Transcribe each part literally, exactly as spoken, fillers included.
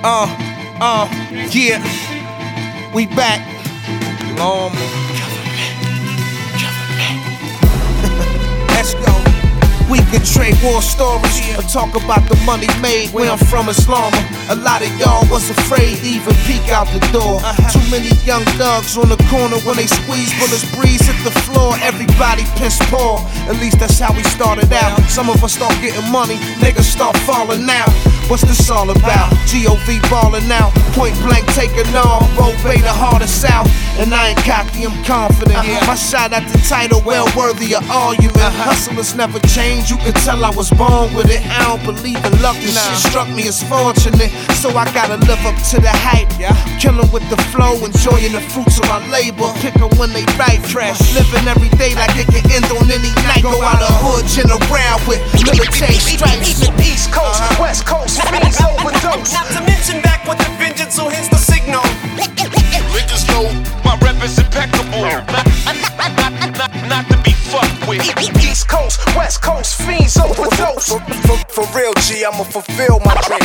Uh, uh, yeah, we back. Long Let's go. We could trade war stories or talk about the money made where I'm from Islam. A lot of y'all was afraid to even peek out the door. Too many young thugs on the corner when they squeeze, bullets breeze hit the floor, everybody piss poor. At least that's how we started out. Some of us start getting money, niggas start falling out. What's this all about? G O V ballin' out, point blank taking off, Bo Bay the hardest out. And I ain't cocky, I'm confident. My shot at the title well worthy of argument. Hustlers never change, you can tell I was born with it. I don't believe in luck, this shit struck me as fortunate. So I gotta live up to the hype. Killin' with the flow, enjoying the fruits of my labor. Pick 'em when they right, fresh. Living every day like it can end on any night. Go out the hood, chin around with military stripes. East Coast, West Coast, fiends overdose. Not to mention back with the vengeance, so hence the signal. Niggas know my rep is impeccable. Not, not, not, not to be fucked with. East Coast, West Coast, fiends overdose. For, for, for real, G, I'ma fulfill my dream.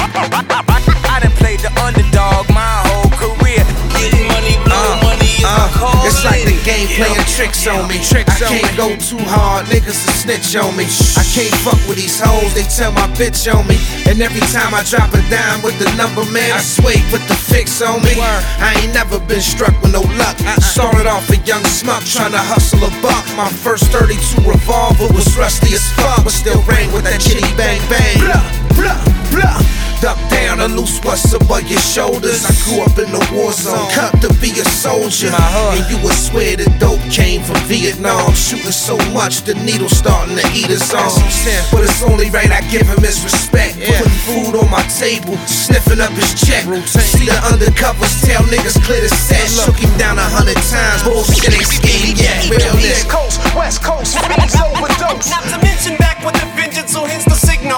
I done played the underdog my whole career. Getting money, blow Uh, money is uh, my call. It's like the game playing tricks on me. I can't go too hard, niggas will snitch on me. I can't fuck with these hoes, they tell my bitch on me. And every time I drop a dime with the number, man, I swear put the fix on me. I ain't never been struck with no luck. Started off a young smuck trying to hustle a buck. My first thirty-two revolver was rusty as fuck, but still rang with that chitty bang bang. Blah, blah, blah. Duck down and loose what's above your shoulders. I grew up in the war zone, cut to be a soldier. And you would swear the dope came from Vietnam. Shooting so much, the needle starting to eat us on. But it's only right I give him his respect. Putting food on my table, sniffing up his check. See the undercovers tell niggas clear the set. Shook him down a hundred times, bullshit ain't scheme yet. Real East nigga. Coast, West Coast, fiends overdose. Not to mention back with the vengeance, so hence the signal.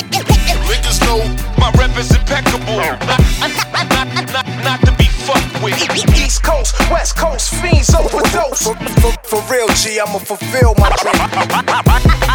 Niggas know my rep is impeccable. Not, not, not, not to be fucked with. East Coast, West Coast, fiends overdose. For, for, for real, G, I'ma fulfill my dream.